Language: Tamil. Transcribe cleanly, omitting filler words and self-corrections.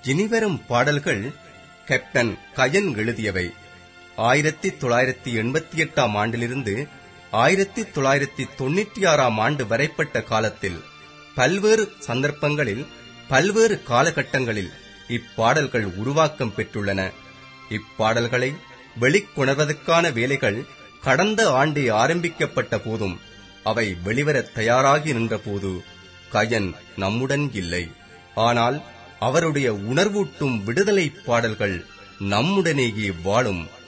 இனிவரும் பாடல்கள் கேப்டன் கயன் எழுதியவை. 1988 ஆண்டிலிருந்து 1996 ஆண்டு வரைப்பட்ட காலத்தில் பல்வேறு சந்தர்ப்பங்களில் பல்வேறு காலகட்டங்களில் இப்பாடல்கள் உருவாக்கம் பெற்றுள்ளன. இப்பாடல்களை வெளிக்கொணர்வதற்கான வேலைகள் கடந்த ஆண்டே ஆரம்பிக்கப்பட்ட போதும் அவை வெளிவர தயாராகி நின்றபோது கயன் நம்முடன் இல்லை. ஆனால் அவருடைய உணர்வூட்டும் விடுதலை பாடல்கள் நம்முடனேயே வாழும்.